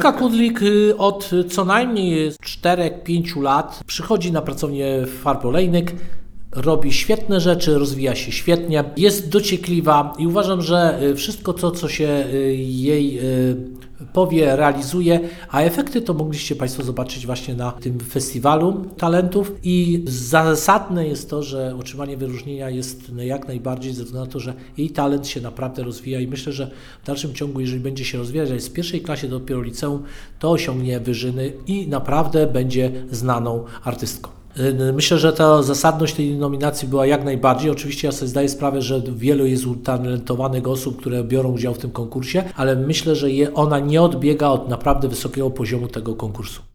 Agnieszka Kudlik od co najmniej 4-5 lat przychodzi na pracownię farb olejnych, robi świetne rzeczy, rozwija się świetnie, jest dociekliwa i uważam, że wszystko to, co się jej powie, realizuje, a efekty to mogliście Państwo zobaczyć właśnie na tym festiwalu talentów i zasadne jest to, że otrzymanie wyróżnienia jest jak najbardziej ze względu na to, że jej talent się naprawdę rozwija i myślę, że w dalszym ciągu, jeżeli będzie się rozwijać, a jest w pierwszej klasie dopiero liceum, to osiągnie wyżyny i naprawdę będzie znaną artystką. Myślę, że ta zasadność tej nominacji była jak najbardziej. Oczywiście ja sobie zdaję sprawę, że wielu jest utalentowanych osób, które biorą udział w tym konkursie, ale myślę, że ona nie odbiega od naprawdę wysokiego poziomu tego konkursu.